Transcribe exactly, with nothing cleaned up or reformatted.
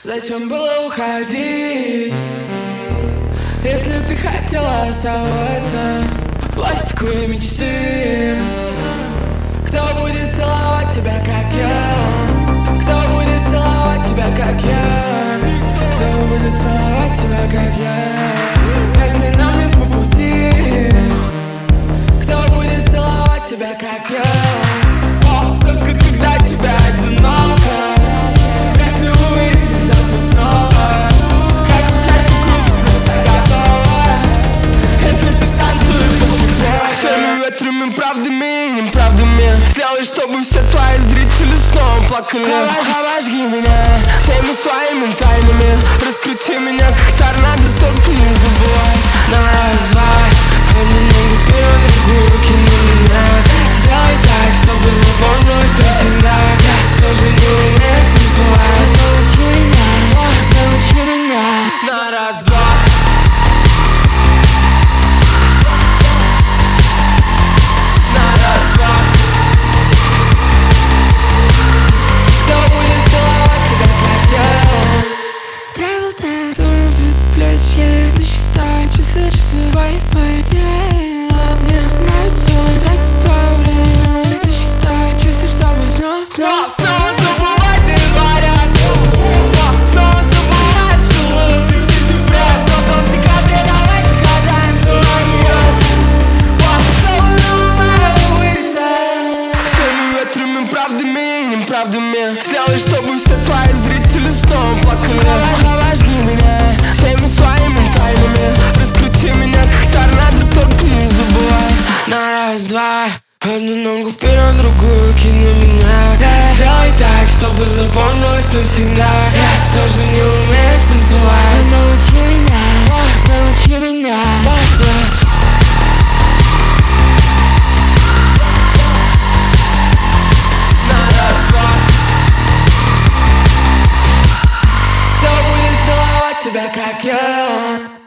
Зачем было уходить, если ты хотела оставаться? Пластиковые мечты. Кто будет целовать тебя, как я? Кто будет целовать тебя, как я? Кто будет целовать тебя, как я? Если нам не по пути, кто будет целовать тебя, как я? О, только когда тебя одиноко, вряд ли увидеть завтра снова. Как участник группы ты вся готова, если ты танцуешь по футболу. Всеми ветрами, правдами и неправдами сделай, чтобы все твои зрители снова плакали. Обожги меня всеми своими тайнами, раскрути меня как торнадо, только не забывай. На раз-два, одну ногу вперед, другую руки на меня. Сделай так, чтобы запомнилось навсегда. Я тоже не умею танцевать. Научи меня, научи меня. На раз-два. На раз-два. Кто будет целовать тебя, как я? Travel time, твое предплечье. Досчитай часы, часы, твои идеи. Мне нравится, нравится твое время. Досчитай часы, чтобы снова, снова, Снова забывать не говорят. Снова забывать целую ты сентября. Потом в декабре давай загадаем желание. Целую улицы. Всеми ветрами, правдами и неправдами сделай, чтобы все твои зрители снова плакали. обожги меня Всеми своими тайнами раскрути меня как торнадо, только не забывай. на раз-два. Одну ногу вперед, другую кину меня. Сделай так, чтобы запомнилось навсегда. Я тоже не умею танцевать. Научи меня, научи меня. На раз-два. Кто будет целовать тебя, как я?